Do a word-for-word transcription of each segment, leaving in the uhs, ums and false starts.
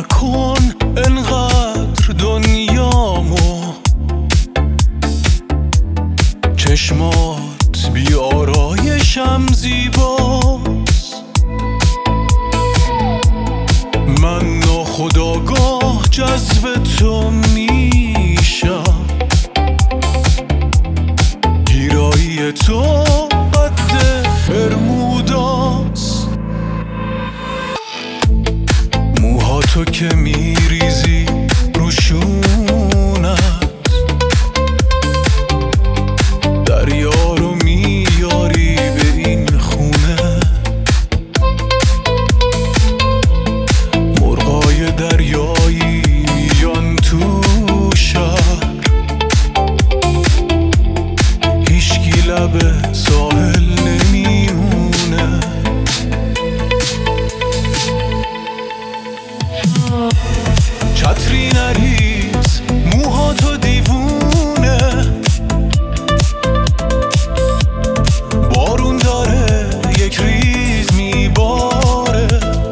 نکن انقدر دنیامو، چشمات بی آرایشم زیباست. من ناخودآگاه جذب تو میشم، گیرایی تو قد برموداست. موها تو که میریزی روشونت، دریا رو میاری به این خونه. مرغای دریایی میان تو شهر، هیچکی لب ساحل نمیمونه. چتری نریز موها تو دیوونه، بارون داره یک ریز میباره.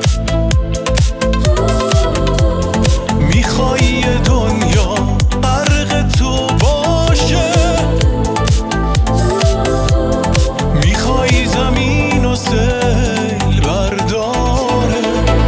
میخوایی یه دنیا غرق تو باشه، میخوایی زمین و سیل برداره.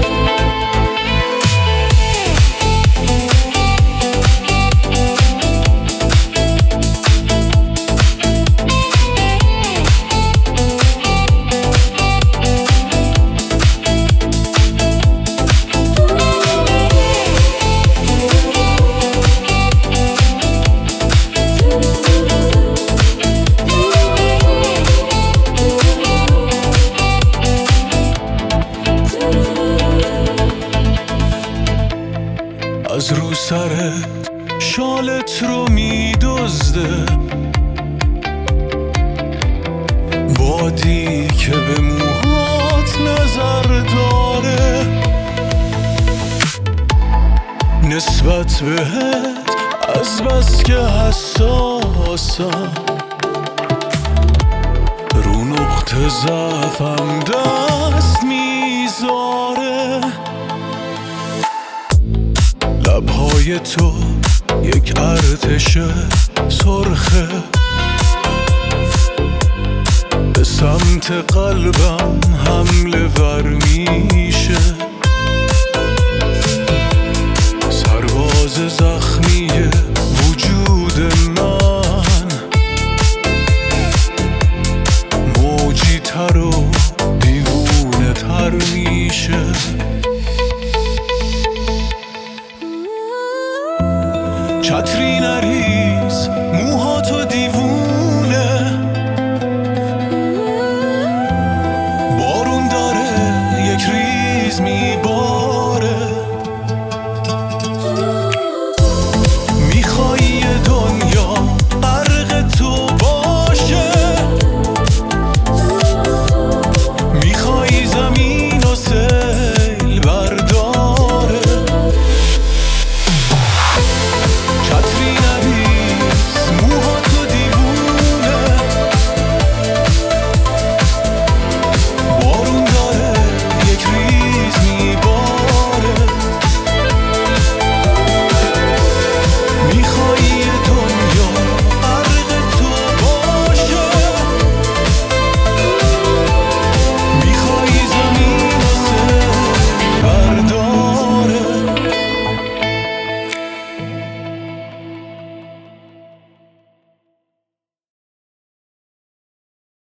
از رو سرت شالت رو میدزده، بادی که به موهات نظر داره. نسبت بهت از بس که حساسم، رو نقطه ضعفم دست میذاره. لبهای تو یک ارتش سرخه، به سمت قلبم حمله ور میشه. سرباز زخمی وجود من، موجی تر و دیوونه تر میشه.